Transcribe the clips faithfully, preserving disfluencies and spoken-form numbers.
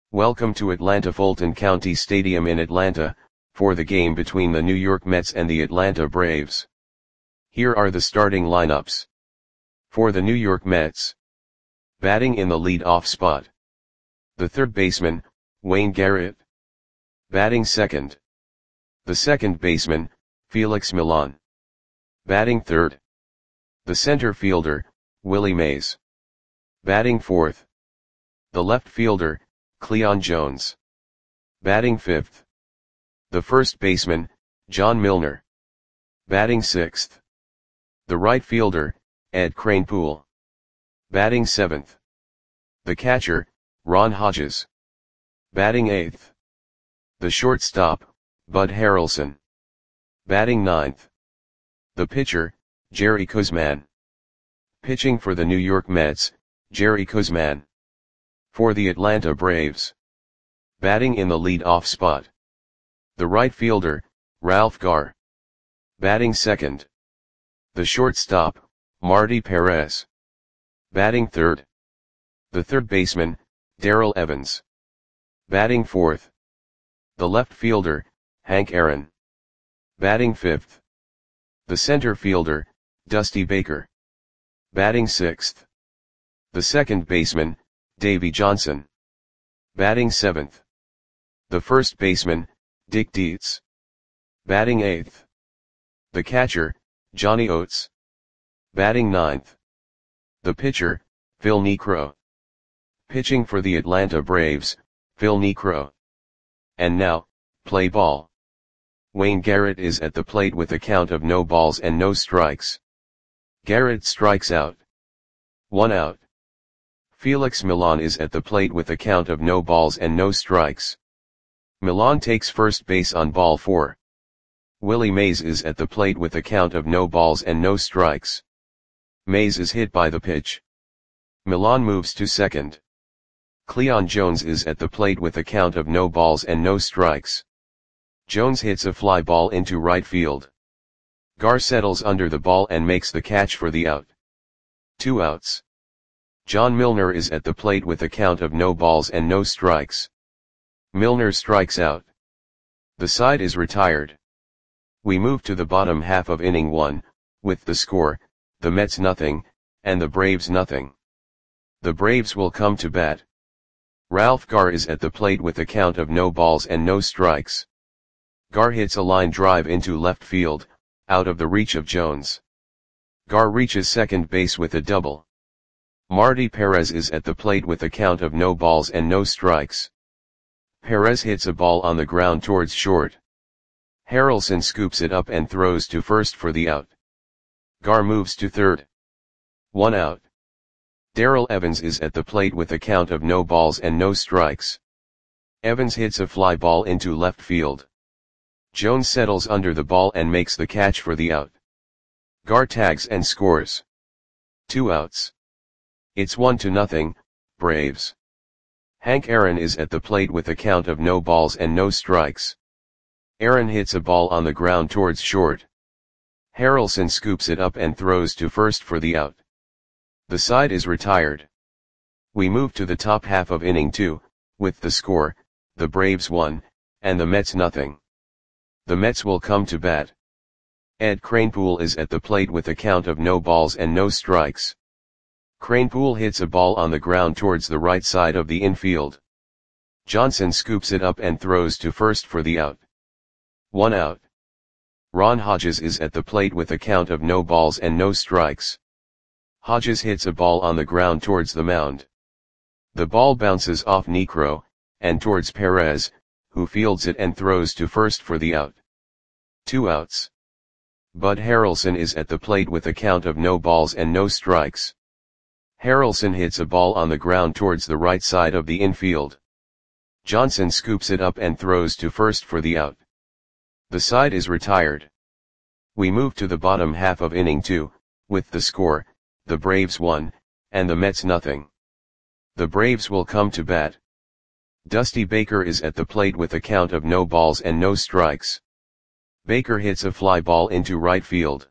Welcome to Atlanta Fulton County Stadium in Atlanta, for the game between the New York Mets and the Atlanta Braves. Here are the starting lineups. For the New York Mets. Batting in the lead-off spot. The third baseman, Wayne Garrett. Batting second. The second baseman, Felix Millan. Batting third. The center fielder, Willie Mays. Batting fourth. The left fielder, Cleon Jones. Batting fifth. The first baseman, John Milner. Batting sixth. The right fielder, Ed Kranepool. Batting seventh. The catcher, Ron Hodges. Batting eighth. The shortstop, Bud Harrelson. Batting ninth. The pitcher, Jerry Koosman. Pitching for the New York Mets, Jerry Koosman. For the Atlanta Braves. Batting in the lead-off spot. The right fielder, Ralph Garr. Batting second. The shortstop, Marty Perez. Batting third. The third baseman, Darrell Evans. Batting fourth. The left fielder, Hank Aaron. Batting fifth. The center fielder, Dusty Baker. Batting sixth. The second baseman, Davey Johnson. Batting seventh. The first baseman, Dick Dietz. Batting eighth. The catcher, Johnny Oates. Batting ninth. The pitcher, Phil Niekro. Pitching for the Atlanta Braves, Phil Niekro. And now, play ball. Wayne Garrett is at the plate with a count of no balls and no strikes. Garrett strikes out. One out. Felix Millan is at the plate with a count of no balls and no strikes. Millan takes first base on ball four. Willie Mays is at the plate with a count of no balls and no strikes. Mays is hit by the pitch. Millan moves to second. Cleon Jones is at the plate with a count of no balls and no strikes. Jones hits a fly ball into right field. Garr settles under the ball and makes the catch for the out. Two outs. John Milner is at the plate with a count of no balls and no strikes. Milner strikes out. The side is retired. We move to the bottom half of inning one, with the score, the Mets nothing, and the Braves nothing. The Braves will come to bat. Ralph Garr is at the plate with a count of no balls and no strikes. Garr hits a line drive into left field, out of the reach of Jones. Garr reaches second base with a double. Marty Perez is at the plate with a count of no balls and no strikes. Perez hits a ball on the ground towards short. Harrelson scoops it up and throws to first for the out. Garr moves to third. One out. Darrell Evans is at the plate with a count of no balls and no strikes. Evans hits a fly ball into left field. Jones settles under the ball and makes the catch for the out. Garr tags and scores. Two outs. It's one to nothing, Braves. Hank Aaron is at the plate with a count of no balls and no strikes. Aaron hits a ball on the ground towards short. Harrelson scoops it up and throws to first for the out. The side is retired. We move to the top half of inning two, with the score, the Braves one, and the Mets nothing. The Mets will come to bat. Ed Kranepool is at the plate with a count of no balls and no strikes. Kranepool hits a ball on the ground towards the right side of the infield. Johnson scoops it up and throws to first for the out. One out. Ron Hodges is at the plate with a count of no balls and no strikes. Hodges hits a ball on the ground towards the mound. The ball bounces off Niekro, and towards Perez, who fields it and throws to first for the out. Two outs. Bud Harrelson is at the plate with a count of no balls and no strikes. Harrelson hits a ball on the ground towards the right side of the infield. Johnson scoops it up and throws to first for the out. The side is retired. We move to the bottom half of inning two, with the score, the Braves one, and the Mets nothing. The Braves will come to bat. Dusty Baker is at the plate with a count of no balls and no strikes. Baker hits a fly ball into right field.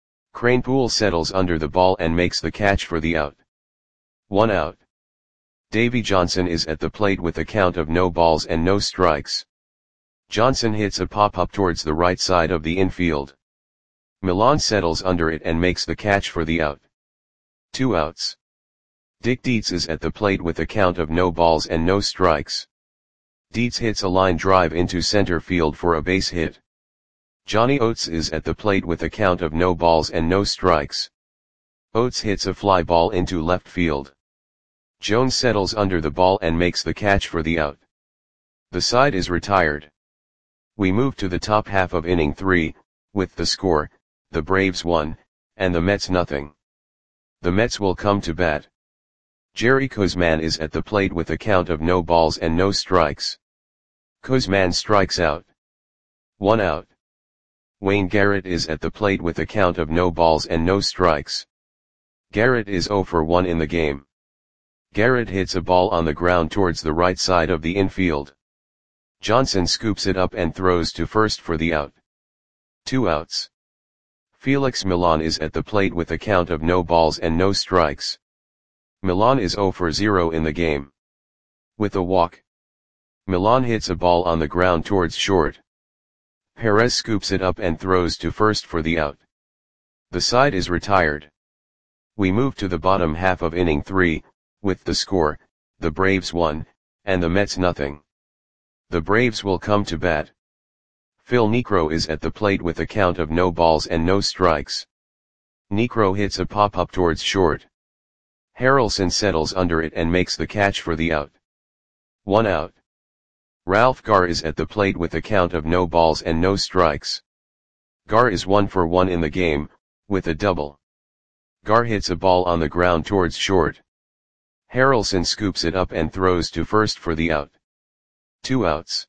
Kranepool settles under the ball and makes the catch for the out. One out. Davy Johnson is at the plate with a count of no balls and no strikes. Johnson hits a pop-up towards the right side of the infield. Millan settles under it and makes the catch for the out. Two outs. Dick Dietz is at the plate with a count of no balls and no strikes. Dietz hits a line drive into center field for a base hit. Johnny Oates is at the plate with a count of no balls and no strikes. Oates hits a fly ball into left field. Jones settles under the ball and makes the catch for the out. The side is retired. We move to the top half of inning three, with the score, the Braves one, and the Mets nothing. The Mets will come to bat. Jerry Koosman is at the plate with a count of no balls and no strikes. Koosman strikes out. One out. Wayne Garrett is at the plate with a count of no balls and no strikes. Garrett is oh for one in the game. Garrett hits a ball on the ground towards the right side of the infield. Johnson scoops it up and throws to first for the out. Two outs. Felix Millan is at the plate with a count of no balls and no strikes. Millan is oh for zero in the game. With a walk. Millan hits a ball on the ground towards short. Perez scoops it up and throws to first for the out. The side is retired. We move to the bottom half of inning three, with the score, the Braves one, and the Mets nothing. The Braves will come to bat. Phil Niekro is at the plate with a count of no balls and no strikes. Niekro hits a pop-up towards short. Harrelson settles under it and makes the catch for the out. One out. Ralph Garr is at the plate with a count of no balls and no strikes. Garr is one for one in the game, with a double. Garr hits a ball on the ground towards short. Harrelson scoops it up and throws to first for the out. Two outs.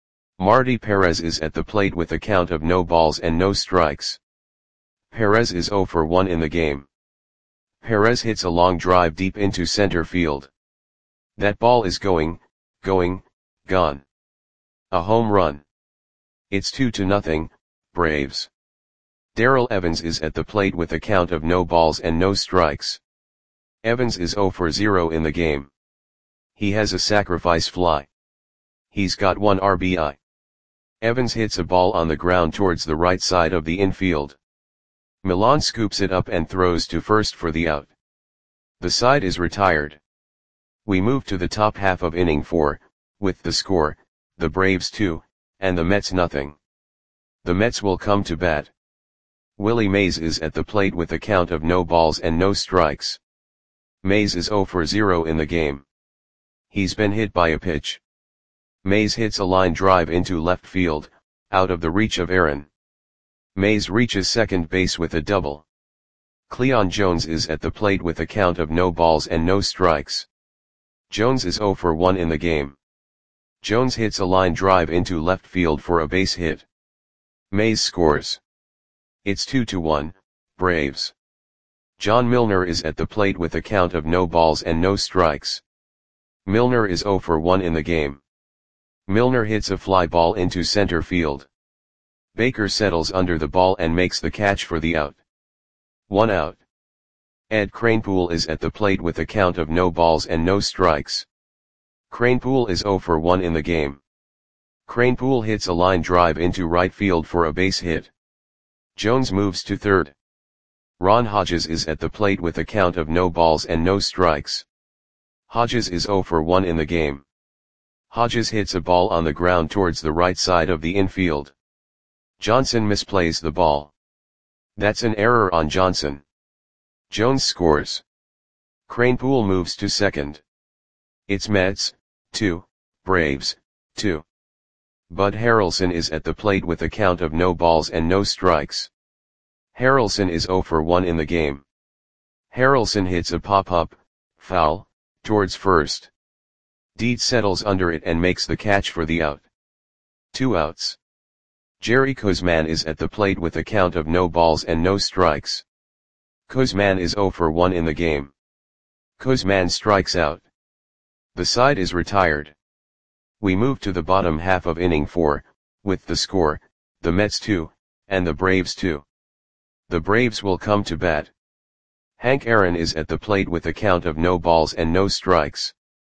Marty Perez is at the plate with a count of no balls and no strikes. Perez is oh for one in the game. Perez hits a long drive deep into center field. That ball is going, going, gone. A home run. It's two to nothing, Braves. Darrell Evans is at the plate with a count of no balls and no strikes. Evans is oh for zero in the game. He has a sacrifice fly. He's got one R B I. Evans hits a ball on the ground towards the right side of the infield. Millan scoops it up and throws to first for the out. The side is retired. We move to the top half of inning four, with the score, the Braves two, and the Mets nothing. The Mets will come to bat. Willie Mays is at the plate with a count of no balls and no strikes. Mays is oh for zero in the game. He's been hit by a pitch. Mays hits a line drive into left field, out of the reach of Aaron. Mays reaches second base with a double. Cleon Jones is at the plate with a count of no balls and no strikes. Jones is oh for one in the game. Jones hits a line drive into left field for a base hit. Mays scores. It's two to one, Braves. John Milner is at the plate with a count of no balls and no strikes. Milner is oh for one in the game. Milner hits a fly ball into center field. Baker settles under the ball and makes the catch for the out. One out. Ed Kranepool is at the plate with a count of no balls and no strikes. Kranepool is oh for one in the game. Kranepool hits a line drive into right field for a base hit. Jones moves to third. Ron Hodges is at the plate with a count of no balls and no strikes. Hodges is oh for one in the game. Hodges hits a ball on the ground towards the right side of the infield. Johnson misplays the ball. That's an error on Johnson. Jones scores. Kranepool moves to second. It's Mets, two, Braves, two. Bud Harrelson is at the plate with a count of no balls and no strikes. Harrelson is oh for one in the game. Harrelson hits a pop-up, foul, towards first. Dietz settles under it and makes the catch for the out. Two outs. Jerry Koosman is at the plate with a count of no balls and no strikes. Koosman is oh for one in the game. Koosman strikes out. The side is retired. We move to the bottom half of inning four, with the score, the Mets two, and the Braves two. The Braves will come to bat. Hank Aaron is at the plate with a count of no balls and no strikes.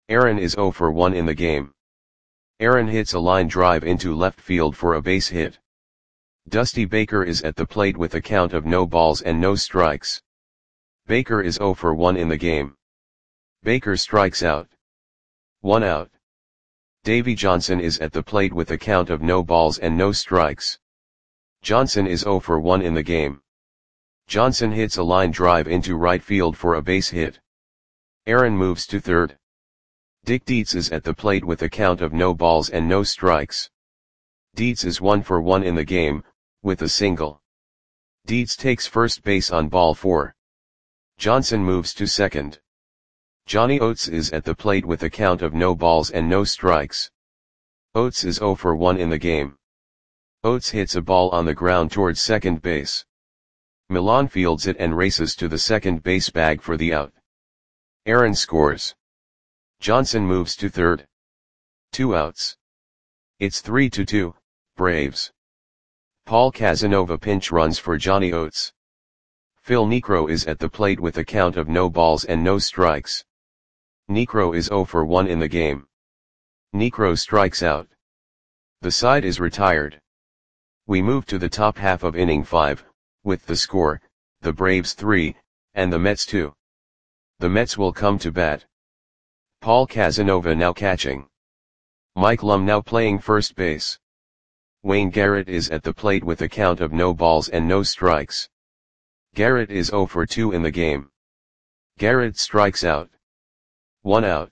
Aaron is zero for one in the game. Aaron hits a line drive into left field for a base hit. Dusty Baker is at the plate with a count of no balls and no strikes. Baker is zero for one in the game. Baker strikes out. One out. Davy Johnson is at the plate with a count of no balls and no strikes. Johnson is zero for one in the game. Johnson hits a line drive into right field for a base hit. Aaron moves to third. Dick Dietz is at the plate with a count of no balls and no strikes. Dietz is one for one in the game, with a single. Dietz takes first base on ball four. Johnson moves to second. Johnny Oates is at the plate with a count of no balls and no strikes. Oates is zero for one in the game. Oates hits a ball on the ground towards second base. Milan fields it and races to the second base bag for the out. Aaron scores. Johnson moves to third. Two outs. It's three to two, Braves. Paul Casanova pinch runs for Johnny Oates. Phil Niekro is at the plate with a count of no balls and no strikes. Niekro is zero for one in the game. Niekro strikes out. The side is retired. We move to the top half of inning five, with the score, the Braves three, and the Mets two. The Mets will come to bat. Paul Casanova now catching. Mike Lum now playing first base. Wayne Garrett is at the plate with a count of no balls and no strikes. Garrett is zero for two in the game. Garrett strikes out. One out.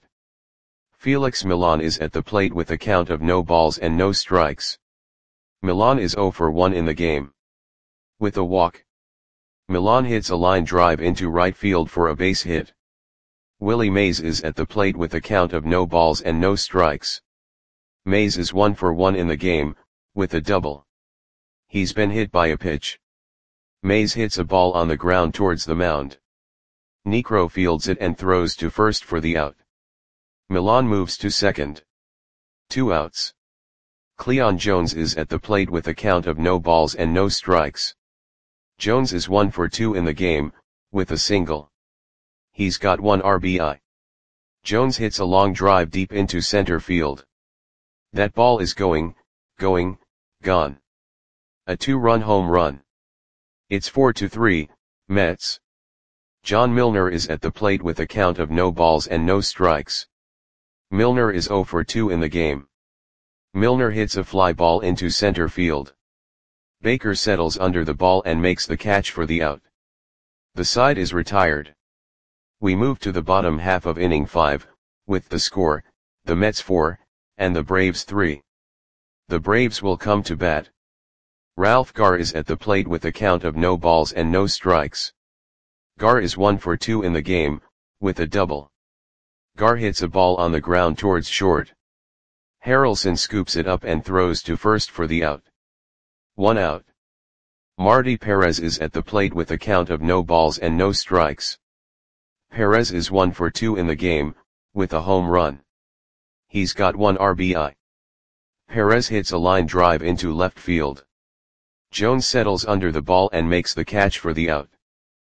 Felix Milan is at the plate with a count of no balls and no strikes. Milan is zero for one in the game. With a walk. Milan hits a line drive into right field for a base hit. Willie Mays is at the plate with a count of no balls and no strikes. Mays is one for one in the game, with a double. He's been hit by a pitch. Mays hits a ball on the ground towards the mound. Niekro fields it and throws to first for the out. Milan moves to second. Two outs. Cleon Jones is at the plate with a count of no balls and no strikes. Jones is one for two in the game, with a single. He's got one R B I. Jones hits a long drive deep into center field. That ball is going, going, gone. A two-run home run. It's four to three, Mets. John Milner is at the plate with a count of no balls and no strikes. Milner is zero for two in the game. Milner hits a fly ball into center field. Baker settles under the ball and makes the catch for the out. The side is retired. We move to the bottom half of inning five, with the score, the Mets four, and the Braves three. The Braves will come to bat. Ralph Garr is at the plate with a count of no balls and no strikes. Garr is one for two in the game, with a double. Garr hits a ball on the ground towards short. Harrelson scoops it up and throws to first for the out. One out. Marty Perez is at the plate with a count of no balls and no strikes. Perez is one for two in the game, with a home run. He's got one R B I. Perez hits a line drive into left field. Jones settles under the ball and makes the catch for the out.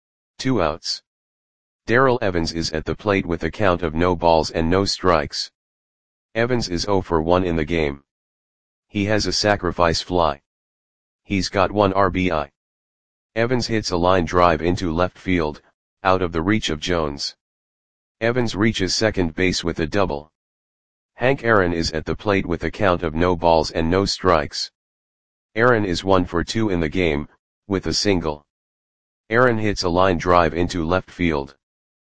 Two outs. Darrell Evans is at the plate with a count of no balls and no strikes. Evans is zero for one in the game. He has a sacrifice fly. He's got one R B I. Evans hits a line drive into left field, out of the reach of Jones. Evans reaches second base with a double. Hank Aaron is at the plate with a count of no balls and no strikes. Aaron is one for two in the game, with a single. Aaron hits a line drive into left field.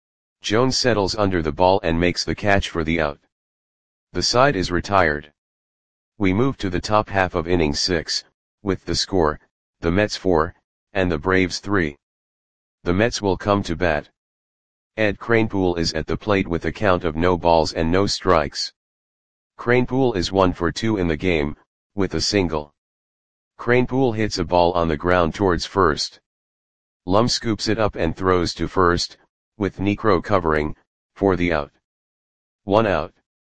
Jones settles under the ball and makes the catch for the out. The side is retired. We move to the top half of inning six, with the score, the Mets four, and the Braves three. The Mets will come to bat. Ed Kranepool is at the plate with a count of no balls and no strikes. Kranepool is one for two in the game, with a single. Kranepool hits a ball on the ground towards first. Lum scoops it up and throws to first, with Niekro covering, for the out. One out.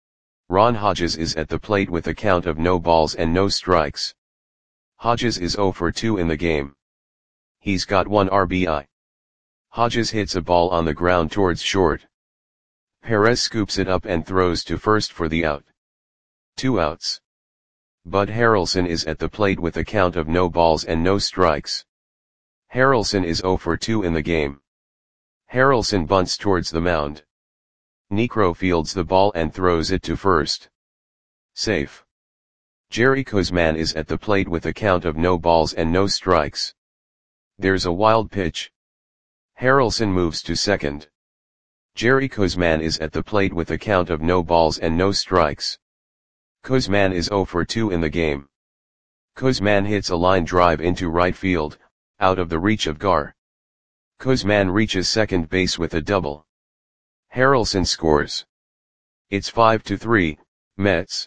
Ron Hodges is at the plate with a count of no balls and no strikes. Hodges is zero for two in the game. He's got one R B I. Hodges hits a ball on the ground towards short. Perez scoops it up and throws to first for the out. Two outs. Bud Harrelson is at the plate with a count of no balls and no strikes. Harrelson is oh for two in the game. Harrelson bunts towards the mound. Niekro fields the ball and throws it to first. Safe. Jerry Koosman is at the plate with a count of no balls and no strikes. There's a wild pitch. Harrelson moves to second. Jerry Koosman is at the plate with a count of no balls and no strikes. Koosman is oh for two in the game. Koosman hits a line drive into right field, out of the reach of Gar. Koosman reaches second base with a double. Harrelson scores. It's five to three, Mets.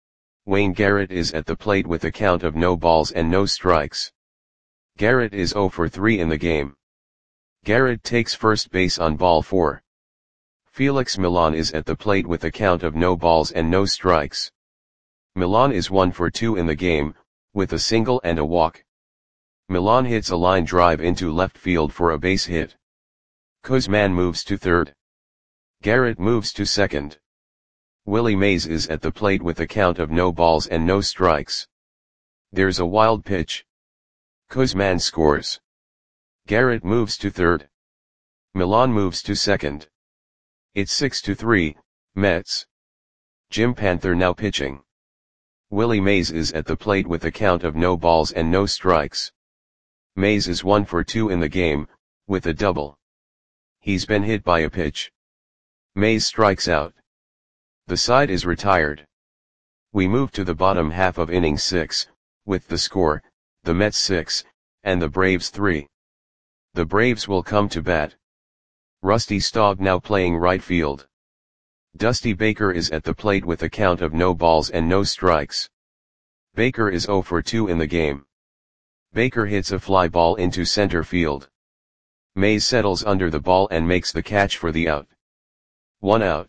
Wayne Garrett is at the plate with a count of no balls and no strikes. Garrett is oh for three in the game. Garrett takes first base on ball four. Felix Millan is at the plate with a count of no balls and no strikes. Millan is one for two in the game, with a single and a walk. Millan hits a line drive into left field for a base hit. Koosman moves to third. Garrett moves to second. Willie Mays is at the plate with a count of no balls and no strikes. There's a wild pitch. Koosman scores. Garrett moves to third. Millan moves to second. It's six to three, Mets. Jim Panther now pitching. Willie Mays is at the plate with a count of no balls and no strikes. Mays is one for two in the game, with a double. He's been hit by a pitch. Mays strikes out. The side is retired. We move to the bottom half of inning six, with the score, the Mets six, and the Braves three. The Braves will come to bat. Rusty Staub now playing right field. Dusty Baker is at the plate with a count of no balls and no strikes. Baker is oh for two in the game. Baker hits a fly ball into center field. Mays settles under the ball and makes the catch for the out. One out.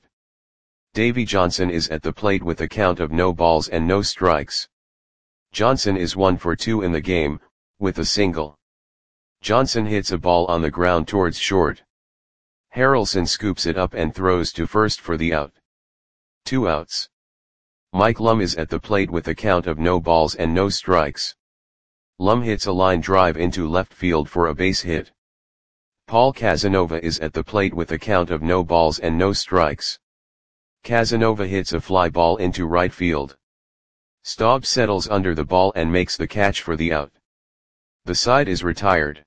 Davy Johnson is at the plate with a count of no balls and no strikes. Johnson is one for two in the game, with a single. Johnson hits a ball on the ground towards short. Harrelson scoops it up and throws to first for the out. Two outs. Mike Lum is at the plate with a count of no balls and no strikes. Lum hits a line drive into left field for a base hit. Paul Casanova is at the plate with a count of no balls and no strikes. Casanova hits a fly ball into right field. Staub settles under the ball and makes the catch for the out. The side is retired.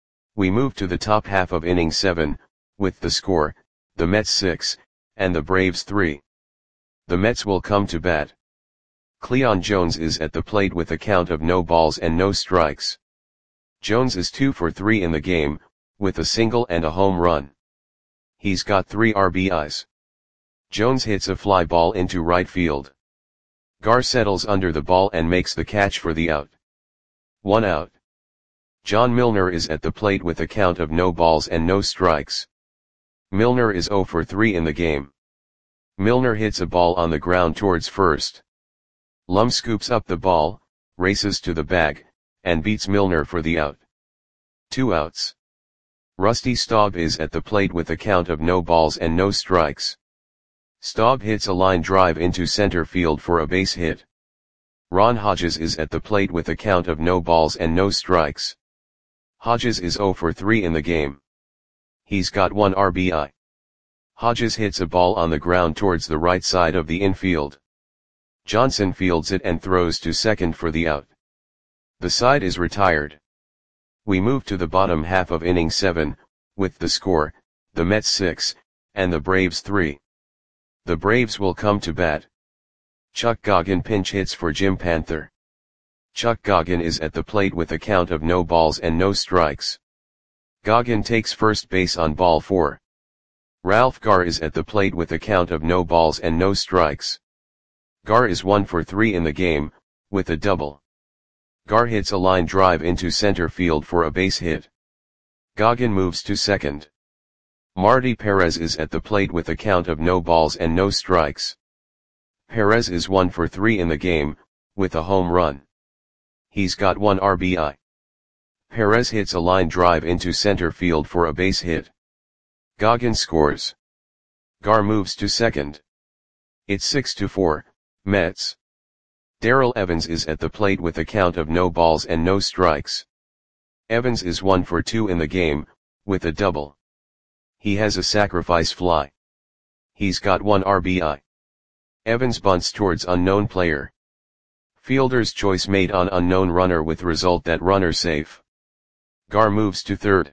We move to the top half of inning seven, with the score, the Mets six, and the Braves three. The Mets will come to bat. Cleon Jones is at the plate with a count of no balls and no strikes. Jones is two for three in the game, with a single and a home run. He's got three R B Is. Jones hits a fly ball into right field. Gar settles under the ball and makes the catch for the out. One out. John Milner is at the plate with a count of no balls and no strikes. Milner is oh for three in the game. Milner hits a ball on the ground towards first. Lum scoops up the ball, races to the bag, and beats Milner for the out. Two outs. Rusty Staub is at the plate with a count of no balls and no strikes. Staub hits a line drive into center field for a base hit. Ron Hodges is at the plate with a count of no balls and no strikes. Hodges is oh for three in the game. He's got one R B I. Hodges hits a ball on the ground towards the right side of the infield. Johnson fields it and throws to second for the out. The side is retired. We move to the bottom half of inning seven, with the score, the Mets six, and the Braves three. The Braves will come to bat. Chuck Goggin pinch hits for Jim Panther. Chuck Goggin is at the plate with a count of no balls and no strikes. Goggin takes first base on ball four. Ralph Gar is at the plate with a count of no balls and no strikes. Gar is one for three in the game, with a double. Gar hits a line drive into center field for a base hit. Goggin moves to second. Marty Perez is at the plate with a count of no balls and no strikes. Perez is one for three in the game, with a home run. He's got one R B I. Perez hits a line drive into center field for a base hit. Goggin scores. Gar moves to second. It's six to four, Mets. Darrell Evans is at the plate with a count of no balls and no strikes. Evans is one for two in the game, with a double. He has a sacrifice fly. He's got one R B I. Evans bunts towards unknown player. Fielder's choice made on unknown runner with result that runner safe. Gar moves to third.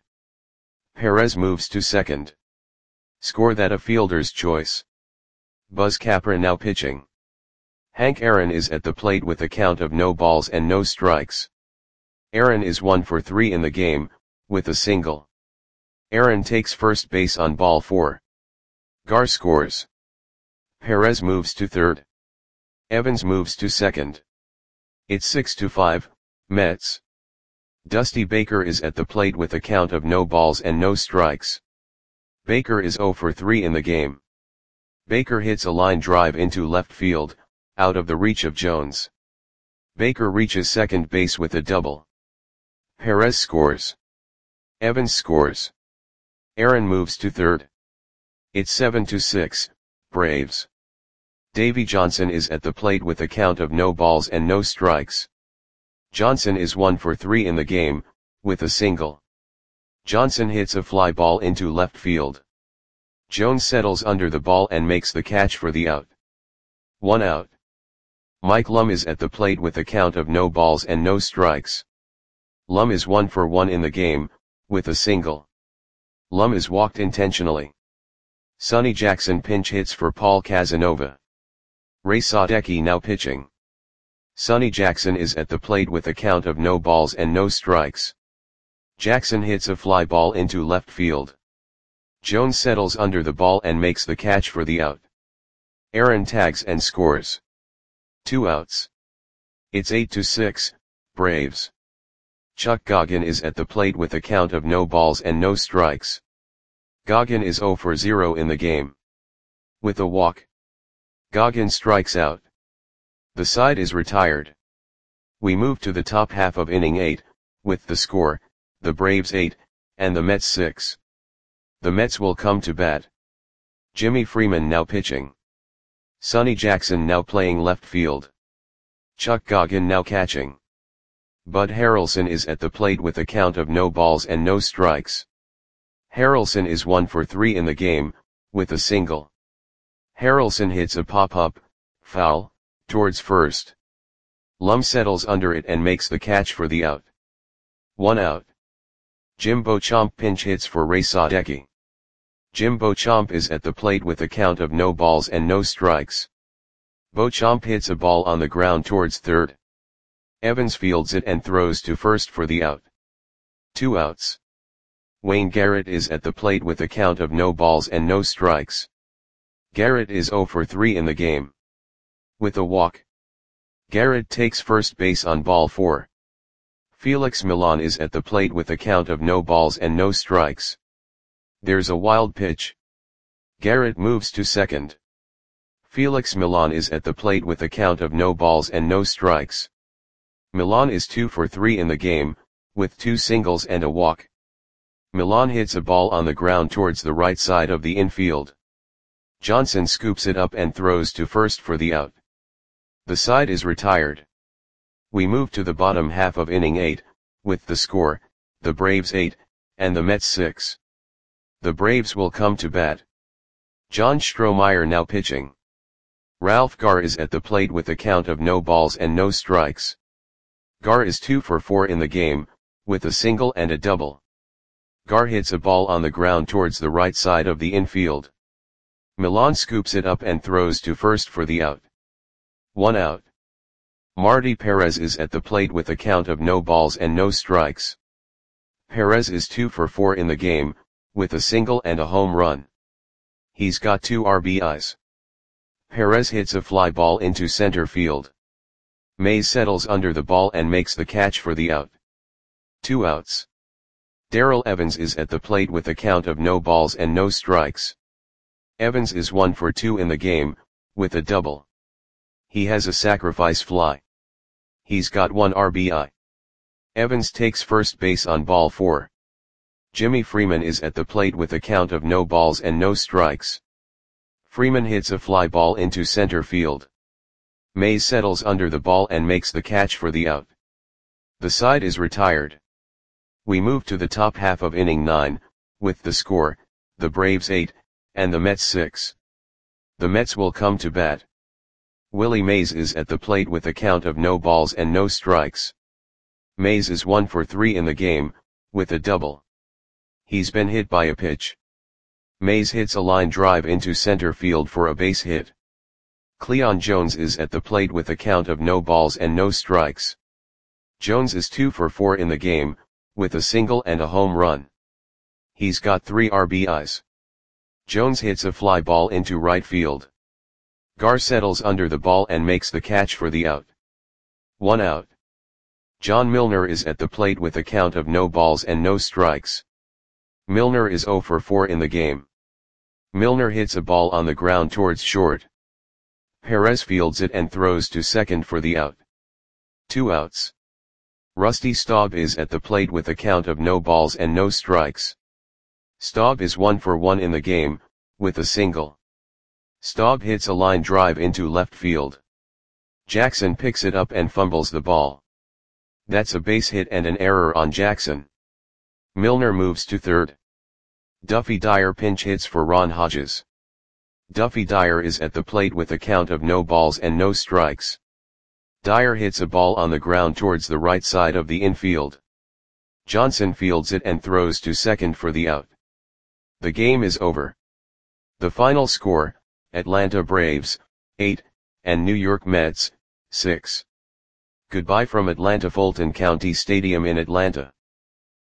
Perez moves to second. Score that a fielder's choice. Buzz Capra now pitching. Hank Aaron is at the plate with a count of no balls and no strikes. Aaron is one for three in the game, with a single. Aaron takes first base on ball four. Gar scores. Perez moves to third. Evans moves to second. It's six to five, Mets. Dusty Baker is at the plate with a count of no balls and no strikes. Baker is zero for three in the game. Baker hits a line drive into left field, out of the reach of Jones. Baker reaches second base with a double. Perez scores. Evans scores. Aaron moves to third. It's seven to six, Braves. Davy Johnson is at the plate with a count of no balls and no strikes. Johnson is one for three in the game, with a single. Johnson hits a fly ball into left field. Jones settles under the ball and makes the catch for the out. One out. Mike Lum is at the plate with a count of no balls and no strikes. Lum is one for one in the game, with a single. Lum is walked intentionally. Sonny Jackson pinch hits for Paul Casanova. Ray Sadecki now pitching. Sonny Jackson is at the plate with a count of no balls and no strikes. Jackson hits a fly ball into left field. Jones settles under the ball and makes the catch for the out. Aaron tags and scores. Two outs. It's eight to six, Braves. Chuck Goggin is at the plate with a count of no balls and no strikes. Goggin is zero for zero in the game. With a walk. Goggin strikes out. The side is retired. We move to the top half of inning eight, with the score, the Braves eight, and the Mets six. The Mets will come to bat. Jimmy Freeman now pitching. Sonny Jackson now playing left field. Chuck Goggin now catching. Bud Harrelson is at the plate with a count of no balls and no strikes. Harrelson is one for three in the game, with a single. Harrelson hits a pop-up, foul, towards first. Lum settles under it and makes the catch for the out. One out. Jim Beauchamp pinch hits for Ray Sadecki. Jim Beauchamp is at the plate with a count of no balls and no strikes. Beauchamp hits a ball on the ground towards third. Evans fields it and throws to first for the out. Two outs. Wayne Garrett is at the plate with a count of no balls and no strikes. Garrett is zero for three in the game. With a walk. Garrett takes first base on ball four. Felix Millan is at the plate with a count of no balls and no strikes. There's a wild pitch. Garrett moves to second. Felix Millan is at the plate with a count of no balls and no strikes. Millan is two for three in the game, with two singles and a walk. Millan hits a ball on the ground towards the right side of the infield. Johnson scoops it up and throws to first for the out. The side is retired. We move to the bottom half of inning eight, with the score, the Braves eight, and the Mets six. The Braves will come to bat. John Strohmeyer now pitching. Ralph Garr is at the plate with a count of no balls and no strikes. Garr is two for four in the game, with a single and a double. Garr hits a ball on the ground towards the right side of the infield. Millan scoops it up and throws to first for the out. One out. Marty Perez is at the plate with a count of no balls and no strikes. Perez is two for four in the game, with a single and a home run. He's got two R B Is. Perez hits a fly ball into center field. Mays settles under the ball and makes the catch for the out. Two outs. Darrell Evans is at the plate with a count of no balls and no strikes. Evans is one for two in the game, with a double. He has a sacrifice fly. He's got one R B I. Evans takes first base on ball four. Jimmy Freeman is at the plate with a count of no balls and no strikes. Freeman hits a fly ball into center field. Mays settles under the ball and makes the catch for the out. The side is retired. We move to the top half of inning nine, with the score, the Braves eight, and the Mets six. The Mets will come to bat. Willie Mays is at the plate with a count of no balls and no strikes. Mays is one for three in the game, with a double. He's been hit by a pitch. Mays hits a line drive into center field for a base hit. Cleon Jones is at the plate with a count of no balls and no strikes. Jones is two for four in the game, with a single and a home run. He's got three R B Is. Jones hits a fly ball into right field. Gar settles under the ball and makes the catch for the out. One out. John Milner is at the plate with a count of no balls and no strikes. Milner is zero for four in the game. Milner hits a ball on the ground towards short. Perez fields it and throws to second for the out. Two outs. Rusty Staub is at the plate with a count of no balls and no strikes. Staub is one for one in the game, with a single. Staub hits a line drive into left field. Jackson picks it up and fumbles the ball. That's a base hit and an error on Jackson. Milner moves to third. Duffy Dyer pinch hits for Ron Hodges. Duffy Dyer is at the plate with a count of no balls and no strikes. Dyer hits a ball on the ground towards the right side of the infield. Johnson fields it and throws to second for the out. The game is over. The final score, Atlanta Braves, eight, and New York Mets, six. Goodbye from Atlanta Fulton County Stadium in Atlanta.